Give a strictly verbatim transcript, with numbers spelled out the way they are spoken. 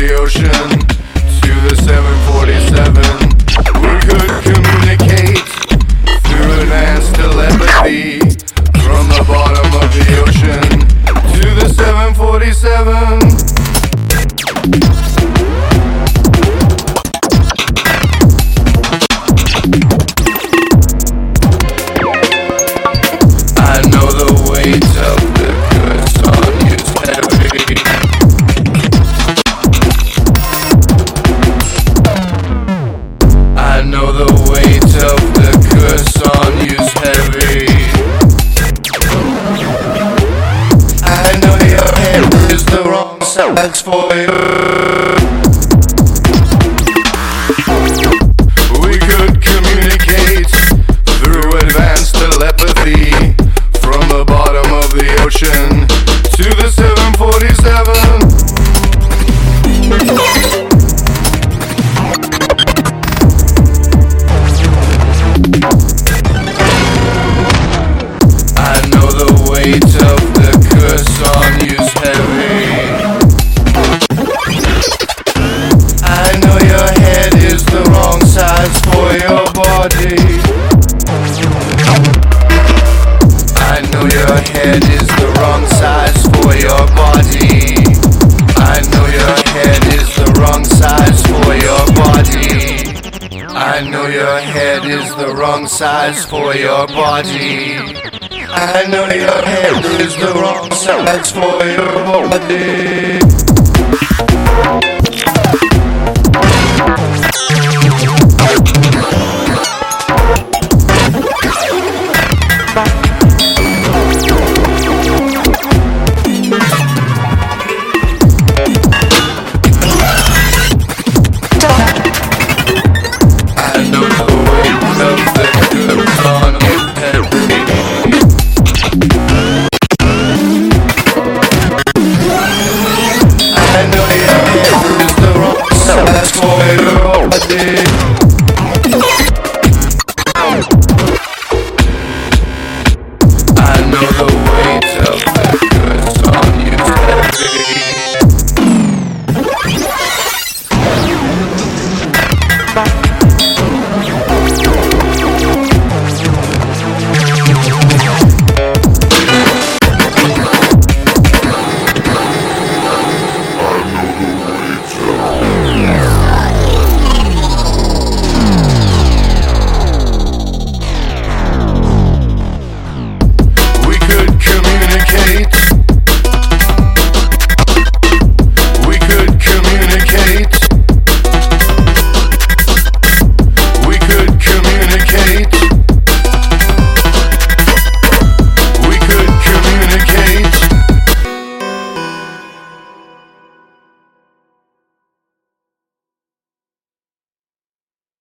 the ocean to the seven forty-seven. We could communicate through advanced telepathy from the bottom of the ocean to the seven forty-seven. That's for you. We could communicate through advanced telepathy from the bottom of the ocean to the seven forty-seven. I know the weight of the curse on you's heavy. Size for your body. I know your head is the wrong size for your body. I know your head is the wrong size for your body. I know your head is the wrong size for your body. I know your head is the wrong size for your body. We could communicate